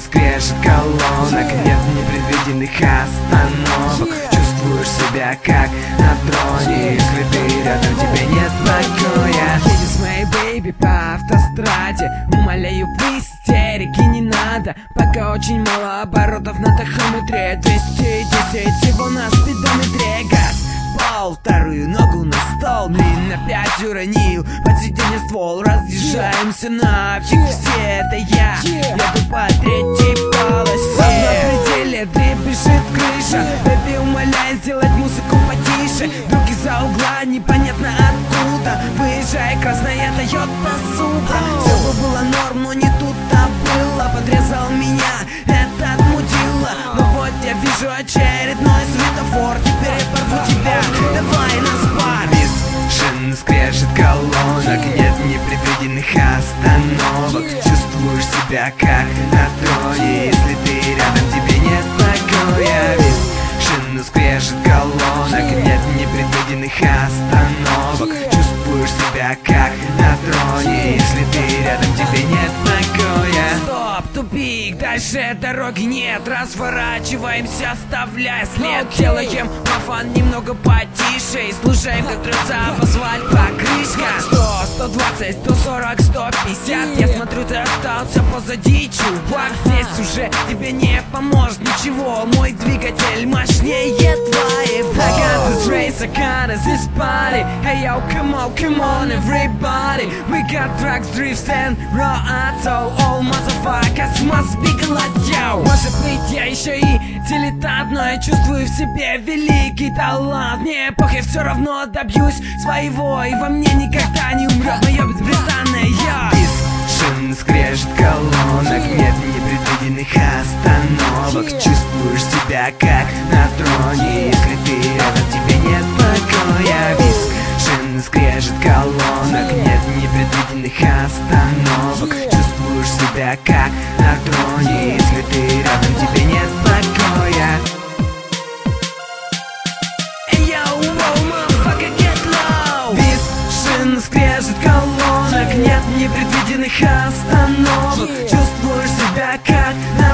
скрежет колонок, нет непредвиденных остановок. Чувствуешь себя как на троне, если ты рядом, тебе нет покоя. Едешь с моей бэйби по автостраде, умоляю, в истерике не надо, пока очень мало оборотов на тахометре. 210 всего на спидометре. Газ пал, вторую ногу на стол, блин, опять уронил под сиденье ствол. Разъезжаемся нафиг все, это я еду по третьей полосе. На пределе дребезжит крыша, бэби, умоляй сделать музыку потише. Вдруг из-за угла непонятно откуда выезжай красная Тойота Супра. Все бы было норм, но не тут-то было. Подрезал меня этот мудила, но вот я вижу очередной светофор. Теперь я порву тебя, давай на спар. Шин скрежет колонок, нет непредвиденных остановок. Чувствуешь себя как на троне, если ты рядом, тебе нет покоя. Шин скрежет колонок, нет непредвиденных остановок. Чувствуешь себя как на троне, если ты рядом, тебе нет покоя. Стоп, тупик, дальше дороги нет. Разворачиваемся, оставляя след. Делаем мафан немного потише и слушаем, как трется позвать покрышка. 100, 120, 140, 150. Я смотрю, ты остался позади, чувак. Здесь уже тебе не поможет ничего. Мой двигатель мощнее твоего. I got this race, I got this party. Hey yo, come on everybody. We got trucks, drifts and roads. So all motherfuckers must be glad, yo. Может быть, я еще и дилетант, но я чувствую в себе великий талант. Мне похер, все равно добьюсь своего, и во мне никогда не умрет мое беспрестанное я. Шин скрежет колонок, нет непредвиденных остановок. Чувствуешь себя как на троне, если ты рядом, тебе нет покоя. Шин скрежет колонок, нет непредвиденных остановок. Чувствуешь себя как на троне, если ты рядом, тебе нет покоя. Шин скрежет колонок, нет непредвиденных остановок. Чувствуешь себя как на